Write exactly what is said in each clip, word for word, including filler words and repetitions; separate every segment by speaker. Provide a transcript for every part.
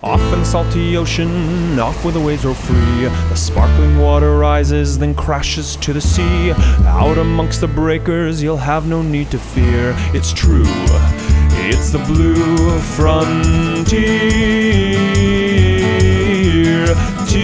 Speaker 1: Off in the salty ocean, off where the waves roll free. The sparkling water rises, then crashes to the sea. Out amongst the breakers, you'll have no need to fear. It's true, it's the blue frontier.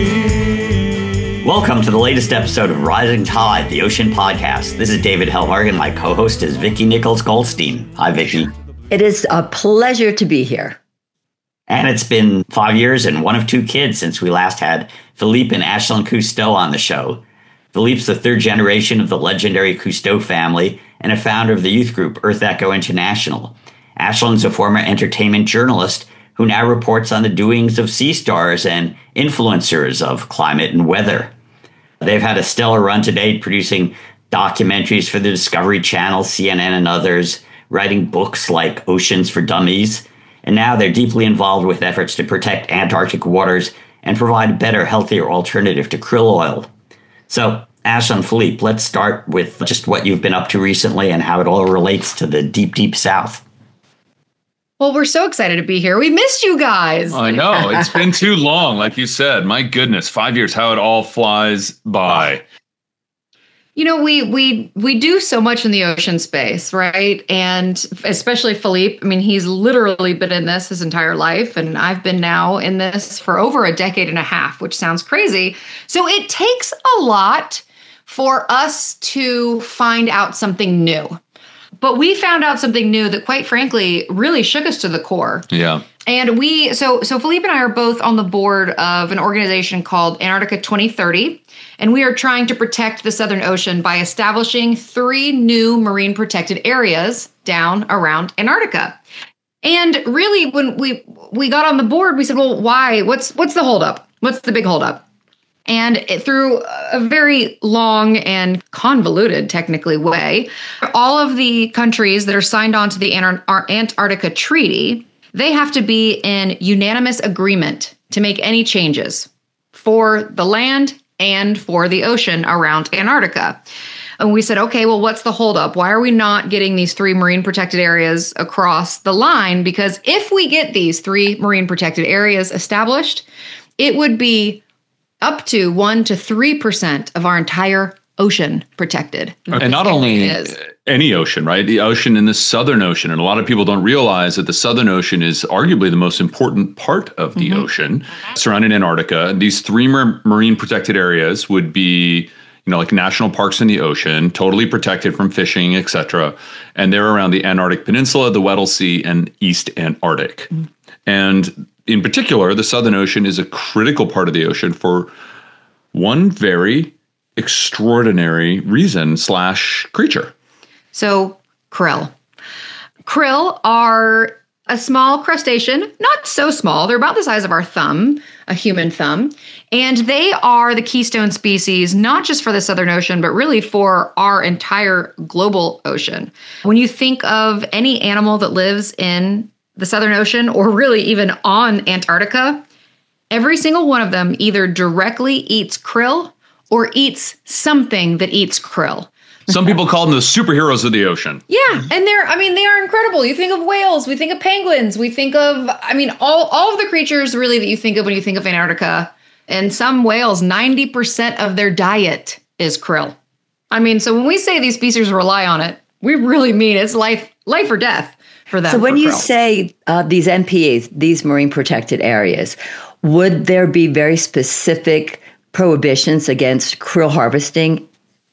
Speaker 2: Welcome to the latest episode of Rising Tide, the Ocean Podcast. This is David Hellharg, my co-host is Vicki Nichols-Goldstein. Hi, Vicki.
Speaker 3: It is a pleasure to be here.
Speaker 2: And it's been five years and one of two kids since we last had Philippe and Ashlyn Cousteau on the show. Philippe's the third generation of the legendary Cousteau family and a founder of the youth group Earth Echo International. Ashlyn's a former entertainment journalist who now reports on the doings of sea stars and influencers of climate and weather. They've had a stellar run to date, producing documentaries for the Discovery Channel, C N N, and others, writing books like Oceans for Dummies, and now they're deeply involved with efforts to protect Antarctic waters and provide a better, healthier alternative to krill oil. So, Ashlyn, Philippe, let's start with just what you've been up to recently and how it all relates to the deep, deep South.
Speaker 4: Well, we're so excited to be here. We missed you guys.
Speaker 5: I know. It's been too long, like you said. My goodness, five years, how it all flies by.
Speaker 4: You know, we we we do so much in the ocean space, right? And especially Philippe. I mean, he's literally been in this his entire life. And I've been now in this for over a decade and a half, which sounds crazy. So it takes a lot for us to find out something new. But we found out something new that, quite frankly, really shook us to the core.
Speaker 5: Yeah.
Speaker 4: And we, so so Philippe and I are both on the board of an organization called Antarctica twenty thirty. And we are trying to protect the Southern Ocean by establishing three new marine protected areas down around Antarctica. And really, when we we got on the board, we said, well, why? What's what's the holdup? What's the big holdup? And it, through a very long and convoluted, technically, way, all of the countries that are signed on to the Antar- Antarctica Treaty, they have to be in unanimous agreement to make any changes for the land and for the ocean around Antarctica. And we said, okay, well, what's the holdup? Why are we not getting these three marine protected areas across the line? Because if we get these three marine protected areas established, it would be up to one to three percent of our entire ocean protected.
Speaker 5: And not only any ocean, right? The ocean in the Southern Ocean. And a lot of people don't realize that the Southern Ocean is arguably the most important part of the mm-hmm. ocean surrounding Antarctica. These three mar- marine protected areas would be, you know, like national parks in the ocean, totally protected from fishing, et cetera. And they're around the Antarctic Peninsula, the Weddell Sea, and East Antarctic. Mm-hmm. And in particular, the Southern Ocean is a critical part of the ocean for one very extraordinary reason slash creature.
Speaker 4: So krill. Krill are a small crustacean, not so small. They're about the size of our thumb, a human thumb. And they are the keystone species, not just for the Southern Ocean, but really for our entire global ocean. When you think of any animal that lives in the Southern Ocean, or really even on Antarctica, every single one of them either directly eats krill or eats something that eats krill.
Speaker 5: Some people call them the superheroes of the ocean.
Speaker 4: Yeah, and they're, I mean, they are incredible. You think of whales, we think of penguins, we think of, I mean, all, all of the creatures really that you think of when you think of Antarctica. And some whales, ninety percent of their diet is krill. I mean, so when we say these species rely on it, we really mean it's life, life or death for them.
Speaker 3: So when
Speaker 4: you
Speaker 3: krill. say uh, these M P As, these marine protected areas, would there be very specific prohibitions against krill harvesting?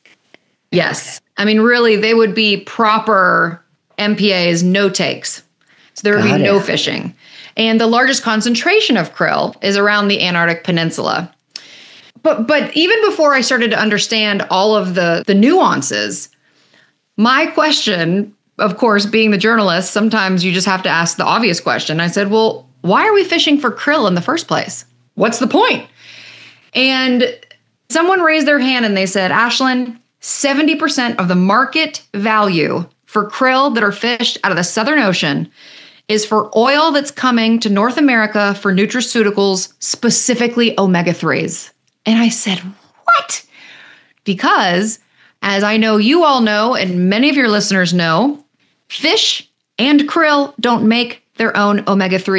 Speaker 4: Yes. I mean, really, they would be proper M P As, no takes. So there would Got be it. no fishing. And the largest concentration of krill is around the Antarctic Peninsula. But but even before I started to understand all of the, the nuances, my question, of course, being the journalist, sometimes you just have to ask the obvious question. I said, well, why are we fishing for krill in the first place? What's the point? And someone raised their hand and they said, Ashlyn, seventy percent of the market value for krill that are fished out of the Southern Ocean is for oil that's coming to North America for nutraceuticals, specifically omega threes. And I said, what? Because, as I know you all know, and many of your listeners know, fish and krill don't make their own omega threes.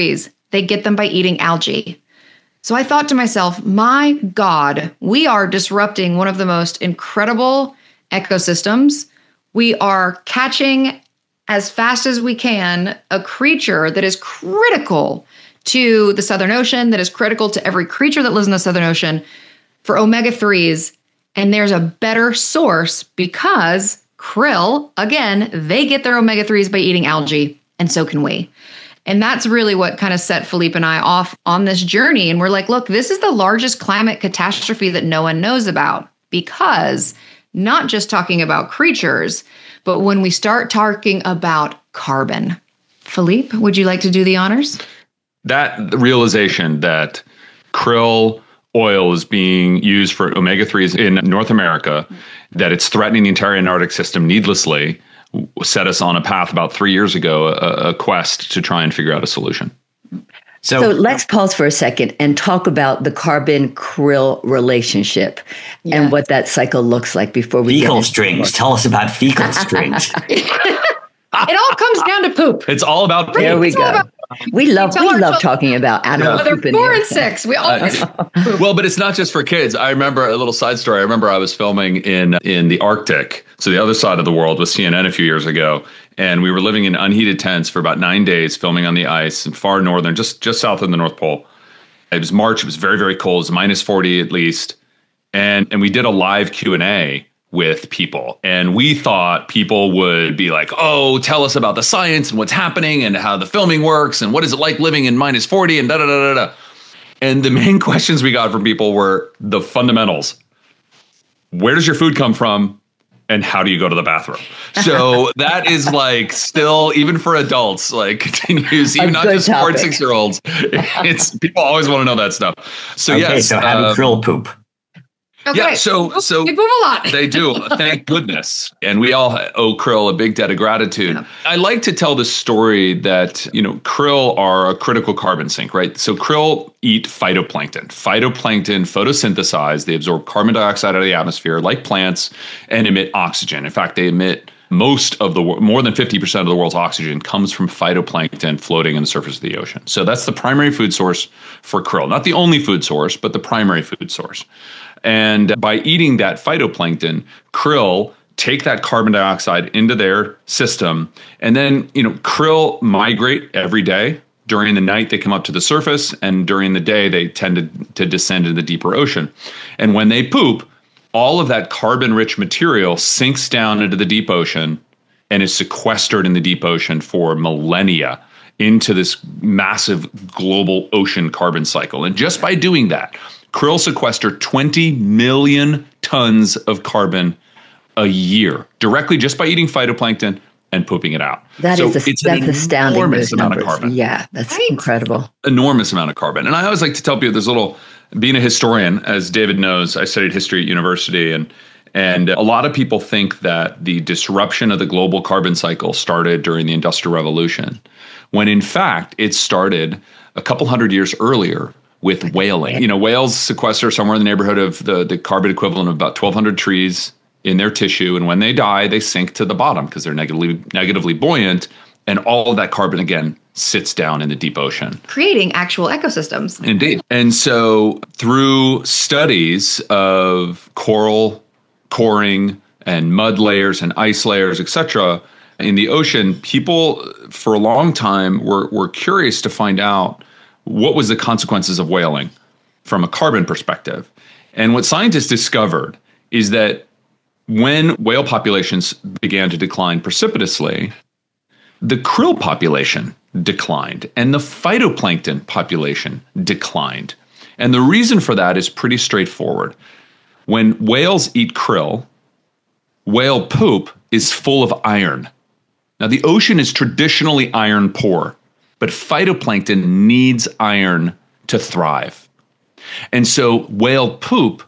Speaker 4: they get them by eating algae. So I thought to myself, my God, we are disrupting one of the most incredible ecosystems. We are catching as fast as we can a creature that is critical to the Southern Ocean, that is critical to every creature that lives in the Southern Ocean for omega threes. And there's a better source because krill, again, they get their omega threes by eating algae, and so can we. And that's really what kind of set Philippe and I off on this journey. And we're like, look, this is the largest climate catastrophe that no one knows about, because not just talking about creatures, but when we start talking about carbon. Philippe, would you like to do the honors?
Speaker 5: That realization that krill oil is being used for omega threes in North America, that it's threatening the entire Antarctic system needlessly, set us on a path about three years ago, a, a quest to try and figure out a solution.
Speaker 3: So, so let's pause for a second and talk about the carbon krill relationship yeah. and what that cycle looks like before we
Speaker 2: fecal
Speaker 3: get
Speaker 2: strings. Tell us about fecal strings.
Speaker 4: It all comes down to poop.
Speaker 5: It's all about poop.
Speaker 3: There we
Speaker 4: it's
Speaker 3: go. We love we love talking about animal
Speaker 4: yeah.
Speaker 3: poop.
Speaker 4: They're four and six. We all
Speaker 5: uh, well, but it's not just for kids. I remember a little side story. I remember I was filming in in the Arctic, so the other side of the world, with C N N a few years ago, and we were living in unheated tents for about nine days, filming on the ice in far northern, just just south of the North Pole. It was March. It was very very cold. It was minus forty at least, and and we did a live Q and A with people. And we thought people would be like, oh, tell us about the science and what's happening and how the filming works and what is it like living in minus forty and da da da da da. And the main questions we got from people were the fundamentals. Where does your food come from? And how do you go to the bathroom? So that is like still, even for adults, like continues, even not just four and six year olds. It's people always want to know that stuff. So
Speaker 2: okay,
Speaker 5: yes,
Speaker 2: so having
Speaker 5: uh,
Speaker 2: krill poop.
Speaker 4: Okay.
Speaker 5: Yeah, so so
Speaker 4: they move a lot.
Speaker 5: They do. Thank goodness. And we all owe krill a big debt of gratitude. Yeah. I like to tell the story that, you know, krill are a critical carbon sink, right? So krill eat phytoplankton. Phytoplankton photosynthesize. They absorb carbon dioxide out of the atmosphere like plants and emit oxygen. In fact, they emit most of the, more than fifty percent of the world's oxygen comes from phytoplankton floating on the surface of the ocean. So that's the primary food source for krill. Not the only food source, but the primary food source. And by eating that phytoplankton, krill take that carbon dioxide into their system. And then, you know, krill migrate every day. During the night, they come up to the surface. And during the day, they tend to, to descend into the deeper ocean. And when they poop, all of that carbon-rich material sinks down into the deep ocean and is sequestered in the deep ocean for millennia into this massive global ocean carbon cycle. And just by doing that, krill sequester twenty million tons of carbon a year directly just by eating phytoplankton and pooping it out.
Speaker 3: That
Speaker 5: so
Speaker 3: is a,
Speaker 5: it's
Speaker 3: that's
Speaker 5: an
Speaker 3: astounding.
Speaker 5: Enormous
Speaker 3: Those
Speaker 5: amount
Speaker 3: numbers.
Speaker 5: of carbon.
Speaker 3: Yeah, that's
Speaker 4: right.
Speaker 3: incredible.
Speaker 5: Enormous amount of carbon. And I always like to tell people, there's a little, being a historian, as David knows, I studied history at university, and and a lot of people think that the disruption of the global carbon cycle started during the Industrial Revolution, when in fact it started a couple hundred years earlier with whaling. You know, whales sequester somewhere in the neighborhood of the, the carbon equivalent of about twelve hundred trees in their tissue. And when they die, they sink to the bottom because they're negatively negatively buoyant. And all of that carbon, again, sits down in the deep ocean,
Speaker 4: creating actual ecosystems.
Speaker 5: Indeed. And so through studies of coral coring and mud layers and ice layers, et cetera, in the ocean, people for a long time were, were curious to find out what was the consequences of whaling from a carbon perspective. And what scientists discovered is that when whale populations began to decline precipitously, the krill population declined and the phytoplankton population declined. And the reason for that is pretty straightforward. When whales eat krill, whale poop is full of iron. Now, the ocean is traditionally iron poor, but phytoplankton needs iron to thrive. And so whale poop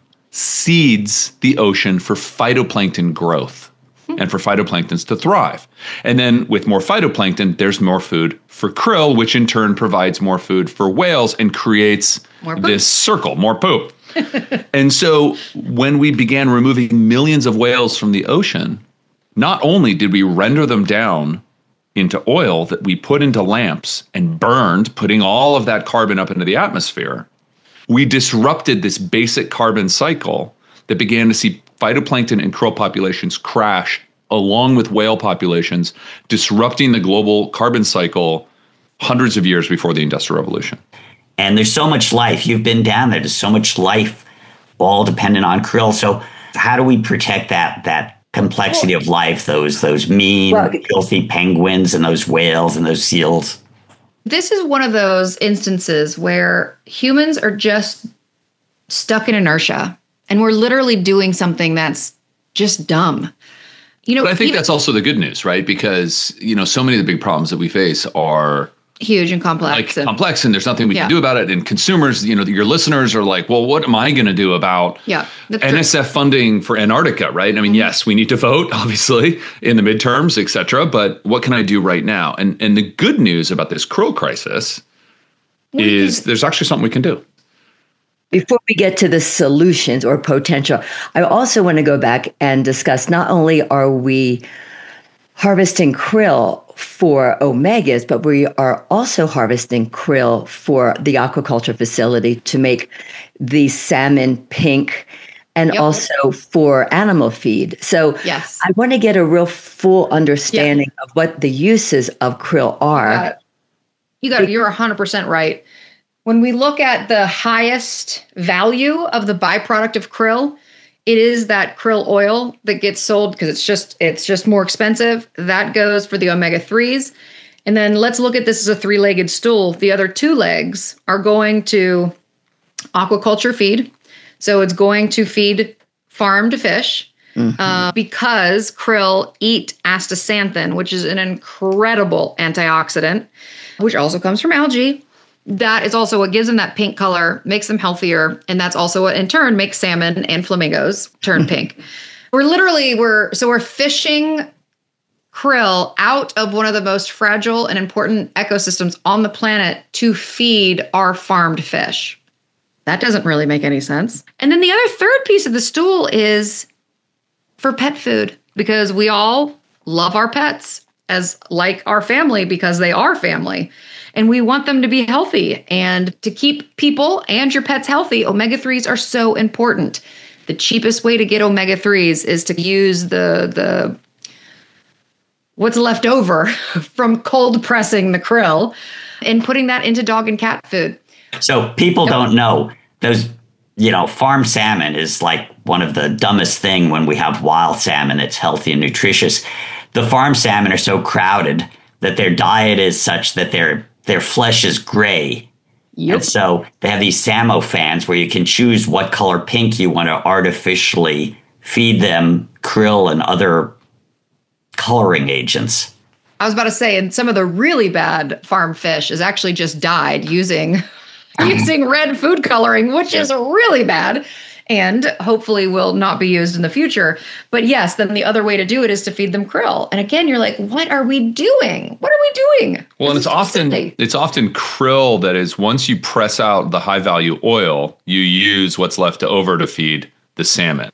Speaker 5: seeds the ocean for phytoplankton growth and for phytoplanktons to thrive. And then with more phytoplankton, there's more food for krill, which in turn provides more food for whales and creates this circle, more poop. And so when we began removing millions of whales from the ocean, not only did we render them down into oil that we put into lamps and burned, putting all of that carbon up into the atmosphere, we disrupted this basic carbon cycle that began to see phytoplankton and krill populations crash along with whale populations, disrupting the global carbon cycle hundreds of years before the Industrial Revolution.
Speaker 2: And there's so much life. You've been down there. There's so much life, all dependent on krill. So how do we protect that that complexity of life, those those mean, well, filthy penguins and those whales and those seals?
Speaker 4: This is one of those instances where humans are just stuck in inertia, and we're literally doing something that's just dumb. You know,
Speaker 5: but I think
Speaker 4: even,
Speaker 5: that's also the good news, right? Because, you know, so many of the big problems that we face are
Speaker 4: huge and complex.
Speaker 5: Like
Speaker 4: and,
Speaker 5: complex, and there's nothing we
Speaker 4: yeah.
Speaker 5: can do about it. And consumers, you know, your listeners are like, well, what am I going to do about
Speaker 4: yeah,
Speaker 5: N S F funding for Antarctica, right? I mean, mm-hmm. yes, we need to vote, obviously, in the midterms, et cetera. But what can I do right now? And and the good news about this krill crisis we is can, there's actually something we can do.
Speaker 3: Before we get to the solutions or potential, I also want to go back and discuss not only are we harvesting krill for omegas, but we are also harvesting krill for the aquaculture facility to make the salmon pink and yep. also for animal feed. So
Speaker 4: yes.
Speaker 3: I want to get a real full understanding yep. of what the uses of krill are.
Speaker 4: You got it. You got it. You're one hundred percent right. When we look at the highest value of the byproduct of krill, it is that krill oil that gets sold because it's just it's just more expensive. That goes for the omega threes. And then let's look at this as a three-legged stool. The other two legs are going to aquaculture feed. So it's going to feed farmed fish mm-hmm. uh, because krill eat astaxanthin, which is an incredible antioxidant, which also comes from algae. That is also what gives them that pink color, makes them healthier. And that's also what in turn makes salmon and flamingos turn pink. We're literally, we're, so we're fishing krill out of one of the most fragile and important ecosystems on the planet to feed our farmed fish. That doesn't really make any sense. And then the other third piece of the stool is for pet food, because we all love our pets as like our family because they are family. And we want them to be healthy. And to keep people and your pets healthy, omega threes are so important. The cheapest way to get omega threes is to use the the what's left over from cold pressing the krill and putting that into dog and cat food.
Speaker 2: So people yep. don't know those, you know, farm salmon is like one of the dumbest thing when we have wild salmon. It's healthy and nutritious. The farm salmon are so crowded that their diet is such that their their flesh is gray. Yep. And so they have these Samo fans where you can choose what color pink you want to artificially feed them krill and other coloring agents.
Speaker 4: I was about to say, and some of the really bad farm fish is actually just dyed using using red food coloring, which is really bad and hopefully will not be used in the future. But yes, then the other way to do it is to feed them krill. And again, you're like, what are we doing? What are we doing?
Speaker 5: Well, and it's often silly. It's often krill that is, once you press out the high value oil, you use what's left over to feed the salmon.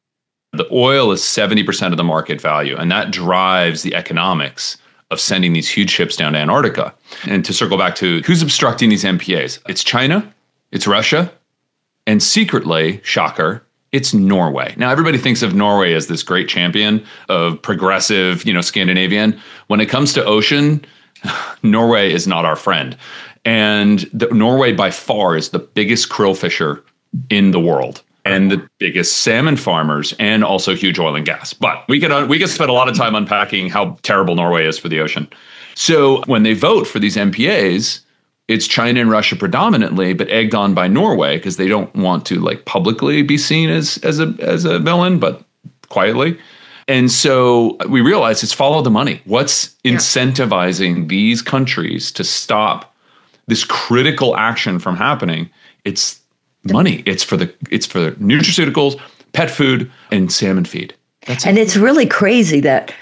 Speaker 5: The oil is seventy percent of the market value, and that drives the economics of sending these huge ships down to Antarctica. And to circle back to who's obstructing these M P As, it's China, it's Russia, and secretly, shocker, it's Norway. Now, everybody thinks of Norway as this great champion of progressive, you know, Scandinavian. When it comes to ocean, Norway is not our friend. And the, Norway by far is the biggest krill fisher in the world and the biggest salmon farmers and also huge oil and gas. But we could, uh, we could spend a lot of time unpacking how terrible Norway is for the ocean. So when they vote for these M P As, it's China and Russia predominantly, but egged on by Norway because they don't want to like publicly be seen as as a as a villain, but quietly. And so we realize it's follow the money. What's yeah. incentivizing these countries to stop this critical action from happening? It's money. It's for the it's for nutraceuticals, pet food, and salmon feed. That's
Speaker 3: and
Speaker 5: it.
Speaker 3: It's really crazy that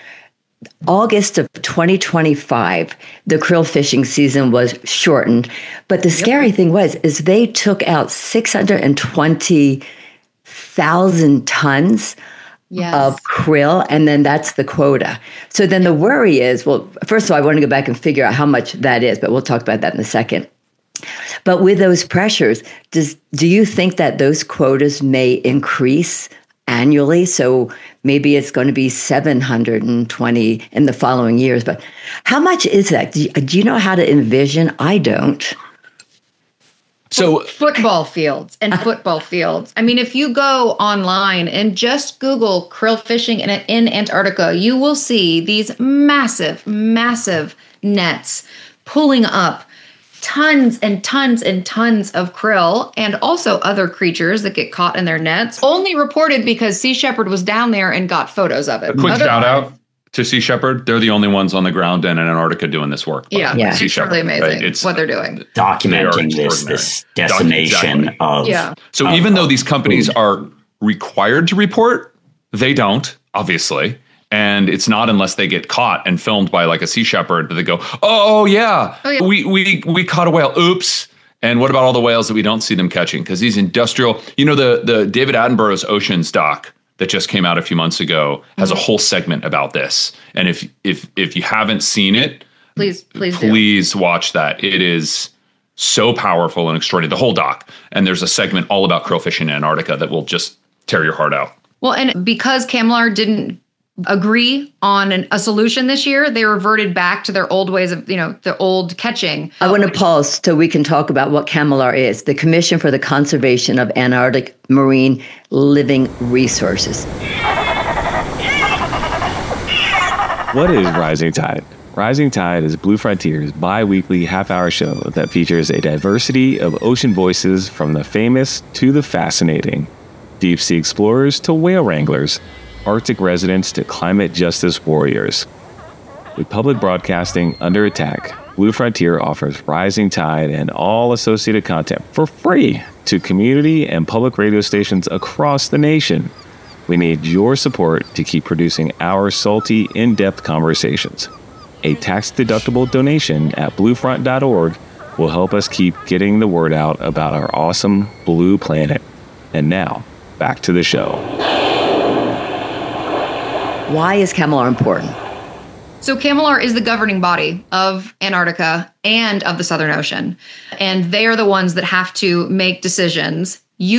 Speaker 3: August of twenty twenty-five, the krill fishing season was shortened. But the scary yep. thing was, is they took out six hundred twenty thousand tons
Speaker 4: yes.
Speaker 3: of krill, and then that's the quota. So then the worry is, well, first of all, I want to go back and figure out how much that is, but we'll talk about that in a second. But with those pressures, does do you think that those quotas may increase annually? So maybe it's going to be seven hundred twenty in the following years. But how much is that? Do you, do you know how to envision? I don't.
Speaker 5: So
Speaker 4: football fields and football fields. I mean, if you go online and just Google krill fishing in, in Antarctica, you will see these massive, massive nets pulling up tons and tons and tons of krill and also other creatures that get caught in their nets. Only reported because Sea Shepherd was down there and got photos of it.
Speaker 5: A quick
Speaker 4: Other-
Speaker 5: shout out to Sea Shepherd. They're the only ones on the ground in Antarctica doing this work.
Speaker 4: Yeah,
Speaker 3: yeah.
Speaker 4: Sea it's really amazing right? it's, what they're doing.
Speaker 2: Documenting they this this decimation exactly. of.
Speaker 4: Yeah.
Speaker 5: So
Speaker 2: of,
Speaker 5: even though these companies
Speaker 2: food.
Speaker 5: are required to report, they don't, obviously. And it's not unless they get caught and filmed by like a Sea Shepherd that they go, oh yeah, oh, yeah. we we we caught a whale. Oops. And what about all the whales that we don't see them catching? Because these industrial, you know, the the David Attenborough's Oceans doc that just came out a few months ago has mm-hmm. a whole segment about this. And if if if you haven't seen it,
Speaker 4: please please
Speaker 5: please
Speaker 4: do.
Speaker 5: watch that. It is so powerful and extraordinary. The whole doc. And there's a segment all about krill fishing in Antarctica that will just tear your heart out.
Speaker 4: Well, and because Camelar didn't agree on an, a solution this year, they reverted back to their old ways of, you know, the old catching.
Speaker 3: I want to pause so we can talk about what CAMLR is, the Commission for the Conservation of Antarctic Marine Living Resources.
Speaker 1: What is Rising Tide? Rising Tide is Blue Frontier's bi-weekly half-hour show that features a diversity of ocean voices from the famous to the fascinating, deep sea explorers to whale wranglers, Arctic residents to climate justice warriors. With public broadcasting under attack, Blue Frontier offers Rising Tide and all associated content for free to community and public radio stations across the nation. We need your support to keep producing our salty, in-depth conversations. A tax-deductible donation at bluefront dot org will help us keep getting the word out about our awesome blue planet. And now, back to the show.
Speaker 3: Why is CAMLR important?
Speaker 4: So CAMLR is the governing body of Antarctica and of the Southern Ocean. And they are the ones that have to make decisions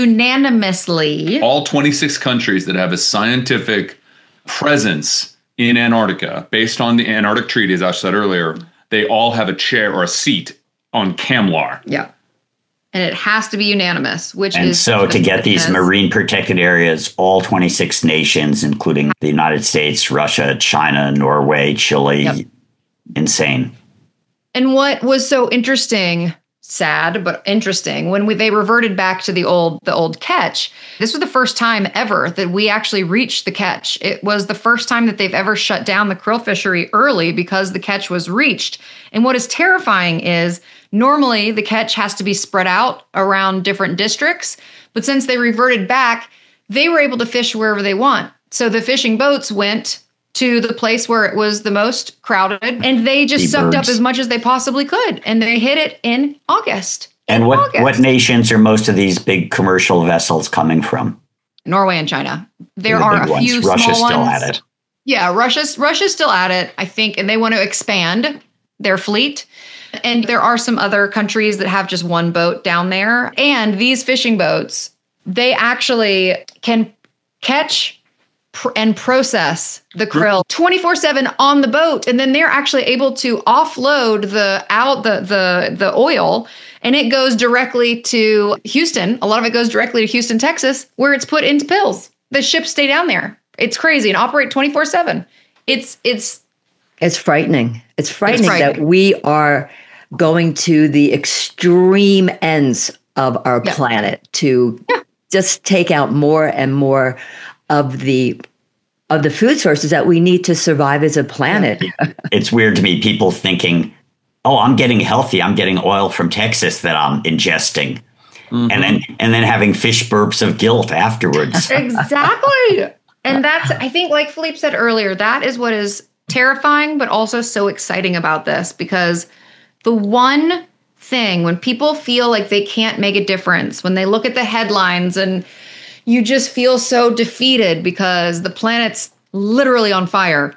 Speaker 4: unanimously.
Speaker 5: All twenty-six countries that have a scientific presence in Antarctica, based on the Antarctic Treaty, as I said earlier, they all have a chair or a seat on CAMLR.
Speaker 4: Yeah. And it has to be unanimous, which
Speaker 2: and
Speaker 4: is...
Speaker 2: so to get these marine protected areas, all twenty-six nations, including the United States, Russia, China, Norway, Chile, yep. Insane.
Speaker 4: And what was so interesting, sad, but interesting, when we, they reverted back to the old the old catch, this was the first time ever that we actually reached the catch. It was the first time that they've ever shut down the krill fishery early because the catch was reached. And what is terrifying is normally the catch has to be spread out around different districts, but since they reverted back, they were able to fish wherever they want. So the fishing boats went to the place where it was the most crowded, and they just sucked up as much as they possibly could, and they hit it in August.
Speaker 2: And what,
Speaker 4: August.
Speaker 2: what nations are most of these big commercial vessels coming from?
Speaker 4: Norway and China. There
Speaker 2: the
Speaker 4: are a
Speaker 2: ones.
Speaker 4: few
Speaker 2: Russia's
Speaker 4: small
Speaker 2: still
Speaker 4: ones.
Speaker 2: at it.
Speaker 4: Yeah, Russia's Russia's still at it, I think, and they want to expand their fleet. And there are some other countries that have just one boat down there. And these fishing boats, they actually can catch pr- and process the krill twenty-four seven on the boat. And then they're actually able to offload the out the the the oil, and it goes directly to Houston. A lot of it goes directly to Houston, Texas, where it's put into pills. The ships stay down there. It's crazy and operate twenty-four seven. It's it's
Speaker 3: It's frightening. It's frightening,
Speaker 4: it's frightening
Speaker 3: that we are going to the extreme ends of our
Speaker 4: yeah.
Speaker 3: planet to
Speaker 4: yeah.
Speaker 3: just take out more and more of the of the food sources that we need to survive as a planet.
Speaker 2: Yeah. It's weird to me, people thinking, oh, I'm getting healthy. I'm getting oil from Texas that I'm ingesting. Mm-hmm. And then and then having fish burps of guilt afterwards.
Speaker 4: Exactly. And that's, I think, like Philippe said earlier, that is what is terrifying, but also so exciting about this, because the one thing when people feel like they can't make a difference, when they look at the headlines and, you just feel so defeated because the planet's literally on fire.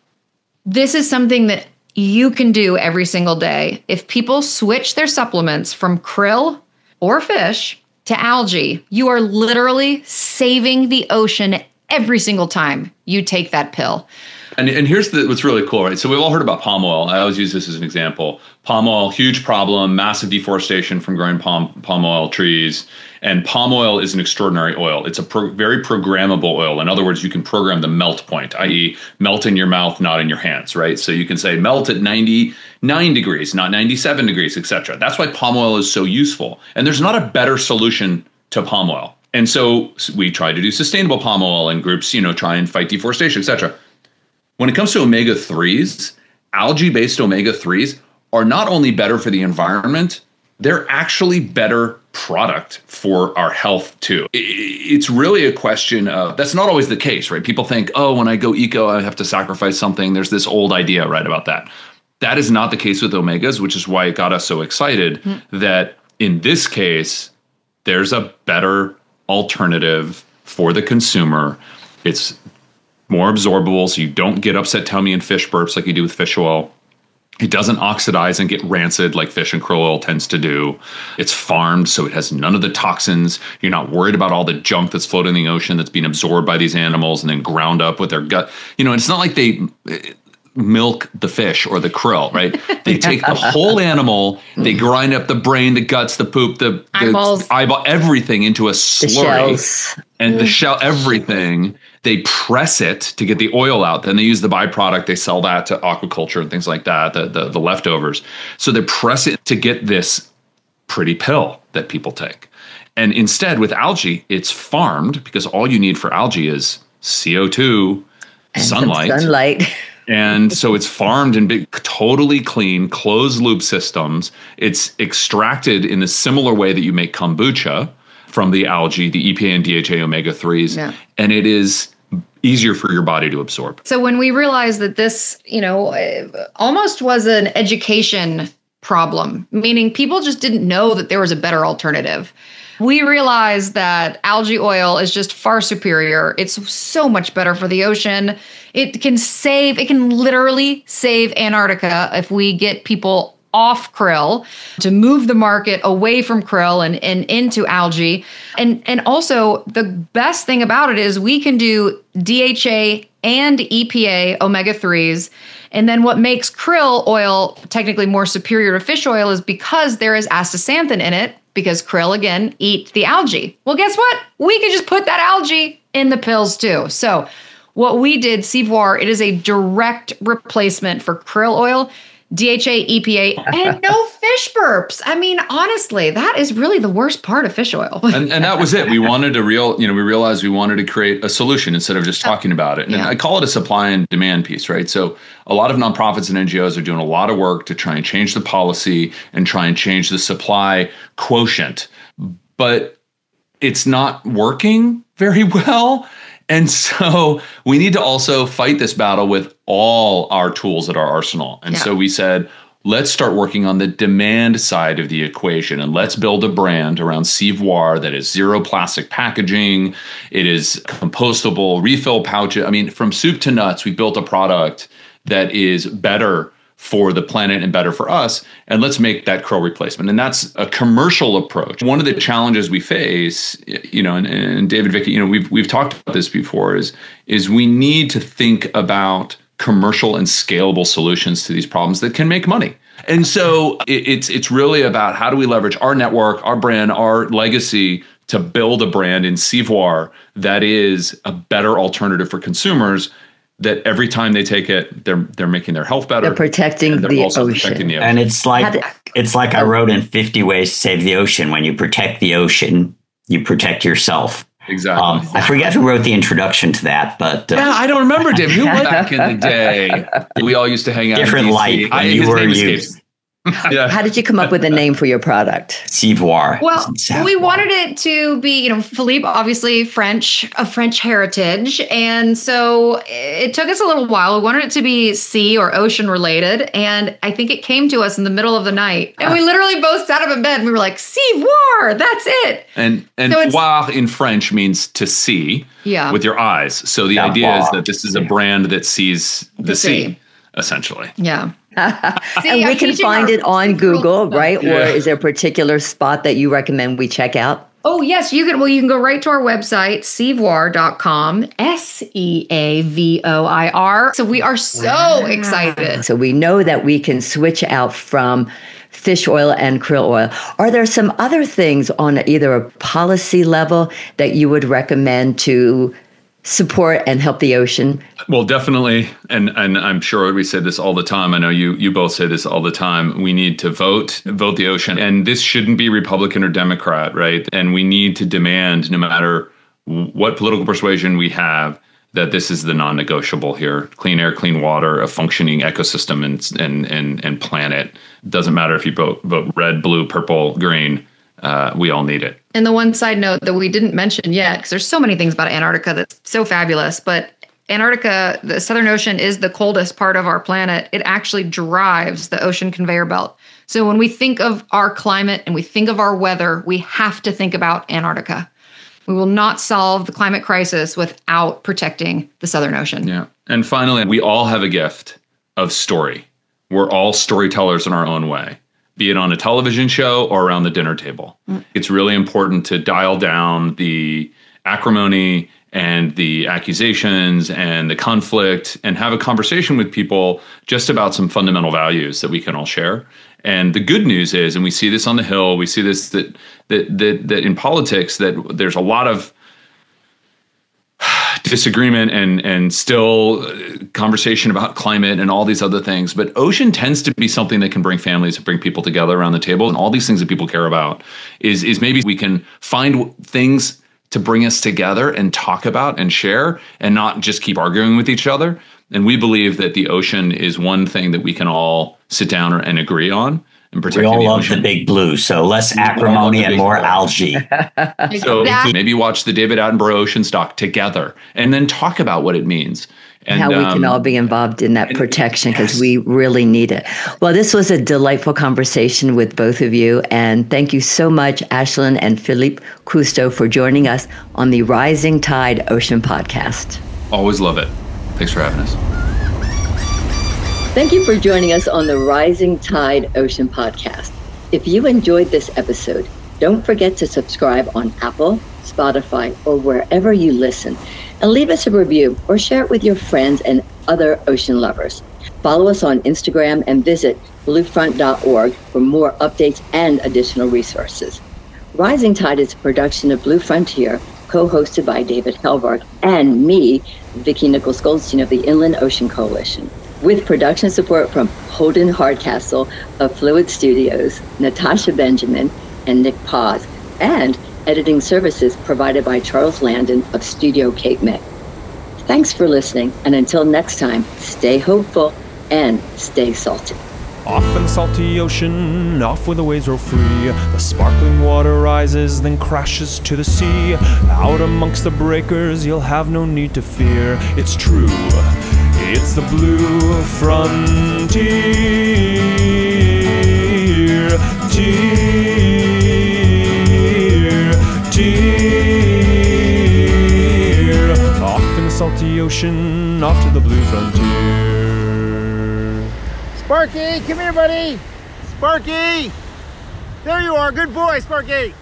Speaker 4: This is something that you can do every single day. If people switch their supplements from krill or fish to algae, you are literally saving the ocean every single time you take that pill.
Speaker 5: And, and here's the, what's really cool, right? So we've all heard about palm oil. I always use this as an example. Palm oil, huge problem, massive deforestation from growing palm palm oil trees. And palm oil is an extraordinary oil. It's a pro, very programmable oil. In other words, you can program the melt point, that is melt in your mouth, not in your hands, right? So you can say melt at ninety-nine degrees, not ninety-seven degrees, et cetera. That's why palm oil is so useful. And there's not a better solution to palm oil. And so we try to do sustainable palm oil, and groups, you know, try and fight deforestation, et cetera. When it comes to omega threes, algae-based omega threes are not only better for the environment, they're actually better product for our health too. It's really a question of, that's not always the case, right? People think, oh, when I go eco, I have to sacrifice something. There's this old idea, right, about that. That is not the case with omegas, which is why it got us so excited mm-hmm. that in this case, there's a better alternative for the consumer. It's more absorbable, so you don't get upset tummy and fish burps like you do with fish oil. It doesn't oxidize and get rancid like fish and krill oil tends to do. It's farmed, so it has none of the toxins. You're not worried about all the junk that's floating in the ocean that's being absorbed by these animals and then ground up with their gut. You know, it's not like they milk the fish or the krill, right? They take the whole animal, they grind up the brain, the guts, the poop, the, the
Speaker 4: eyeballs,
Speaker 5: eyeball, everything into a slurry.
Speaker 3: The
Speaker 5: and mm. the shell, everything. They press it to get the oil out. Then they use the byproduct. They sell that to aquaculture and things like that, the, the, the leftovers. So they press it to get this pretty pill that people take. And instead, with algae, it's farmed, because all you need for algae is C O two,
Speaker 3: and
Speaker 5: sunlight.
Speaker 3: Sunlight.
Speaker 5: And so it's farmed in big, totally clean, closed loop systems. It's extracted in a similar way that you make kombucha from the algae, the E P A and D H A omega threes. Yeah. And it is easier for your body to absorb.
Speaker 4: So when we realized that this, you know, almost was an education problem, meaning people just didn't know that there was a better alternative, we realized that algae oil is just far superior. It's so much better for the ocean. It can save, it can literally save Antarctica if we get people off krill, to move the market away from krill and, and into algae. And, and also, the best thing about it is we can do D H A and E P A omega threes. And then what makes krill oil technically more superior to fish oil is because there is astaxanthin in it, because krill, again, eat the algae. Well, guess what? We can just put that algae in the pills too. So what we did, Civoire, it is a direct replacement for krill oil, D H A, E P A, and no fish burps. I mean, honestly, that is really the worst part of fish oil.
Speaker 5: and, and that was it. We wanted to real, you know, we realized we wanted to create a solution instead of just talking about it. And yeah. I call it a supply and demand piece, right? So a lot of nonprofits and N G Os are doing a lot of work to try and change the policy and try and change the supply quotient, but it's not working very well. And so we need to also fight this battle with all our tools at our arsenal. And yeah. so we said, let's start working on the demand side of the equation, and let's build a brand around Civoire that is zero plastic packaging. It is compostable, refill pouches. I mean, from soup to nuts, we built a product that is better for the planet and better for us, and let's make that krill replacement. And that's a commercial approach. One of the challenges we face, you know, and, and David, Vicky, you know, we've we've talked about this before, is is we need to think about commercial and scalable solutions to these problems that can make money. And so it, it's it's really about how do we leverage our network, our brand, our legacy to build a brand in Civoire that is a better alternative for consumers, that every time they take it, they're they're making their health better.
Speaker 3: They're protecting, they're the, ocean. protecting the ocean.
Speaker 2: And it's like to, it's like I wrote in fifty Ways to Save the Ocean. When you protect the ocean, you protect yourself.
Speaker 5: Exactly.
Speaker 2: Um, I forget who wrote the introduction to that, but
Speaker 5: uh, yeah, I don't remember, Dave. Who was back in the day? We all used to hang out.
Speaker 2: Different light.
Speaker 5: I,
Speaker 2: you
Speaker 5: his
Speaker 2: were
Speaker 5: name
Speaker 2: used.
Speaker 5: Yeah.
Speaker 3: How did you come up with a name for your product?
Speaker 2: Ci voir.
Speaker 4: Well, we wanted it to be, you know, Philippe, obviously French, of French heritage. And so it took us a little while. We wanted it to be sea or ocean related. And I think it came to us in the middle of the night. And we literally both sat up in bed and we were like, ci voir, that's it.
Speaker 5: And and
Speaker 4: So
Speaker 5: voir in French means to see
Speaker 4: Yeah.
Speaker 5: with your eyes. So the
Speaker 2: Yeah,
Speaker 5: idea is
Speaker 2: voir.
Speaker 5: that this is a brand that sees the sea,
Speaker 4: sea.
Speaker 5: essentially.
Speaker 4: Yeah. See,
Speaker 3: And we
Speaker 4: I'm
Speaker 3: can
Speaker 4: teaching
Speaker 3: find
Speaker 4: our
Speaker 3: it on
Speaker 4: rules
Speaker 3: Google,
Speaker 4: stuff.
Speaker 3: right?
Speaker 5: Yeah.
Speaker 3: Or is there a particular spot that you recommend we check out?
Speaker 4: Oh, yes, you can. Well, you can go right to our website, ci voir dot com, S E A V O I R. So we are so excited.
Speaker 3: So we know that we can switch out from fish oil and krill oil. Are there some other things on either a policy level that you would recommend to support and help the ocean?
Speaker 5: Well, definitely, and and I'm sure we say this all the time. I know you you both say this all the time. We need to vote, vote the ocean, and this shouldn't be Republican or Democrat, right? And we need to demand, no matter what political persuasion we have, that this is the non-negotiable here: clean air, clean water, a functioning ecosystem, and and and, and planet. Doesn't matter if you vote vote red, blue, purple, green. Uh, we all need it.
Speaker 4: And the one side note that we didn't mention yet, because there's so many things about Antarctica that's so fabulous, but Antarctica, the Southern Ocean, is the coldest part of our planet. It actually drives the ocean conveyor belt. So when we think of our climate and we think of our weather, we have to think about Antarctica. We will not solve the climate crisis without protecting the Southern Ocean.
Speaker 5: Yeah. And finally, we all have a gift of story. We're all storytellers in our own way, be it on a television show or around the dinner table. Mm. It's really important to dial down the acrimony and the accusations and the conflict and have a conversation with people just about some fundamental values that we can all share. And the good news is, and we see this on the Hill, we see this that that that, that in politics, that there's a lot of disagreement and and still conversation about climate and all these other things. But ocean tends to be something that can bring families and bring people together around the table, and all these things that people care about is is maybe we can find things to bring us together and talk about and share and not just keep arguing with each other. And we believe that the ocean is one thing that we can all sit down and agree on. And
Speaker 2: we all
Speaker 5: the
Speaker 2: love
Speaker 5: ocean.
Speaker 2: the big blue, so less acrimony and more algae.
Speaker 5: So
Speaker 4: Exactly.
Speaker 5: maybe watch the David Attenborough Ocean Stock together and then talk about what it means. And
Speaker 3: how we can
Speaker 5: um,
Speaker 3: all be involved in that
Speaker 5: and-
Speaker 3: protection because
Speaker 5: yes.
Speaker 3: we really need it. Well, this was a delightful conversation with both of you. And thank you so much, Ashlyn and Philippe Cousteau, for joining us on the Rising Tide Ocean podcast.
Speaker 5: Always love it. Thanks for having us.
Speaker 3: Thank you for joining us on the Rising Tide Ocean podcast. If you enjoyed this episode, don't forget to subscribe on Apple, Spotify, or wherever you listen, and leave us a review or share it with your friends and other ocean lovers. Follow us on Instagram and visit bluefront dot org for more updates and additional resources. Rising Tide is a production of Blue Frontier, co-hosted by David Helvark and me, Vicki Nichols Goldstein of the Inland Ocean Coalition, with production support from Holden Hardcastle of Fluid Studios, Natasha Benjamin, and Nick Paz, and editing services provided by Charles Landon of Studio Cape May. Thanks for listening, and until next time, stay hopeful and stay salty.
Speaker 1: Off in the salty ocean, off where the waves roll free. The sparkling water rises, then crashes to the sea. Out amongst the breakers, you'll have no need to fear. It's true, it's the blue frontier. Tear, tear. Off in the salty ocean, off to the blue frontier.
Speaker 6: Sparky, come here, buddy. Sparky. There you are. Good boy, Sparky.